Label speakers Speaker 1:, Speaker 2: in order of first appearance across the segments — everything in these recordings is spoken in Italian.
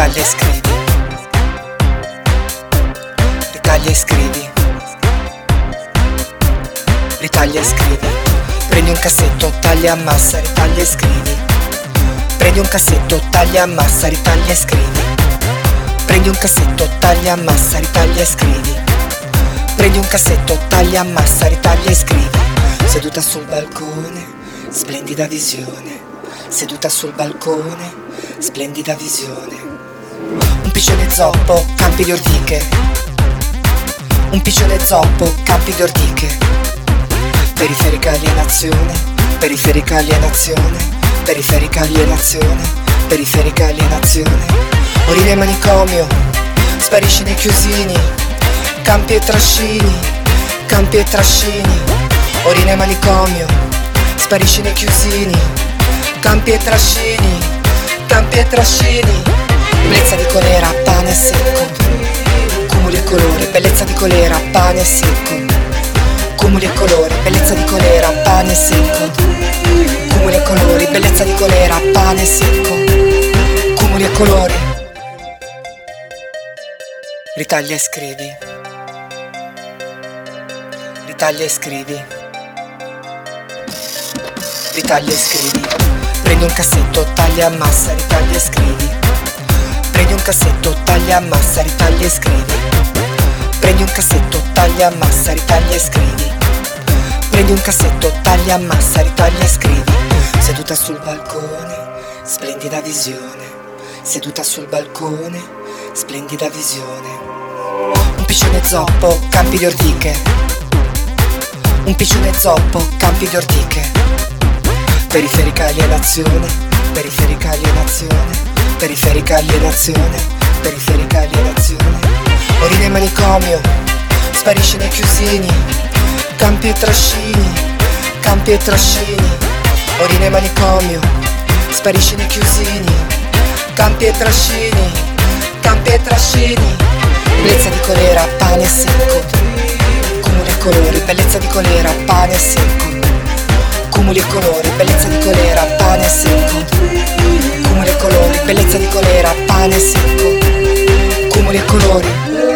Speaker 1: Ritaglia e scrivi. Ritaglia e scrivi. Ritaglia e scrivi. Prendi un cassetto, taglia, ammassa, ritaglia e scrivi. Prendi un cassetto, taglia, ammassa, ritaglia e scrivi. Prendi un cassetto, taglia, ammassa, ritaglia e scrivi. Prendi un cassetto, taglia, ammassa, ritaglia e scrivi. Seduta sul balcone, splendida visione. Seduta sul balcone, splendida visione. Un piccione zoppo, campi di ortiche. Un piccione zoppo, campi di ortiche. Periferica alienazione, periferica alienazione, periferica alienazione, periferica alienazione. Orine e manicomio, sparisci nei chiusini, campi e trascini, campi e trascini. Orine e manicomio, sparisci nei chiusini, campi e trascini, campi e trascini. Bellezza di colera, pane secco, cumuli e colore, bellezza di colera, pane secco. Cumuli e colori, bellezza di colera, pane secco. Cumuli e colori, bellezza di colera, pane secco. Cumuli e colori. Ritaglia e scrivi. Ritaglia e scrivi. Ritaglia e scrivi. Prendi un cassetto, taglia, ammassa, ritaglia e scrivi. Prendi un cassetto, taglia, ammassa, ritaglia e scrivi. Prendi un cassetto, taglia, ammassa, ritaglia e scrivi. Prendi un cassetto, taglia, ammassa, ritaglia e scrivi. Seduta sul balcone, splendida visione. Seduta sul balcone, splendida visione. Un piccione zoppo, campi di ortiche. Un piccione zoppo, campi di ortiche. Periferica alienazione, periferica alienazione, periferica alienazione, periferica alienazione. Orine e manicomio, sparisci nei chiusini, campi e trascini, campi e trascini. Orine e manicomio, sparisci nei chiusini, campi e trascini, campi e trascini. Bellezza di colera, pane secco. Cumuli e colori, bellezza di colera, pane secco. Cumuli e colori, bellezza di colera, pane secco. Cumuli e colori, bellezza di colera, pane secco. Cumuli e colori.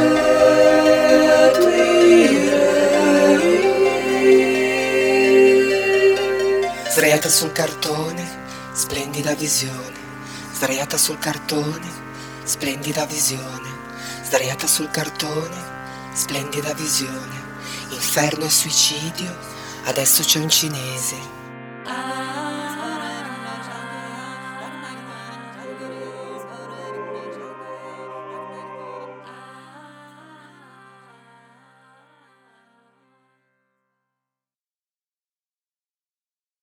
Speaker 1: Sdraiata sul cartone, splendida visione. Sdraiata sul cartone, splendida visione. Sdraiata sul cartone, splendida visione. Inferno e suicidio, adesso c'è un cinese.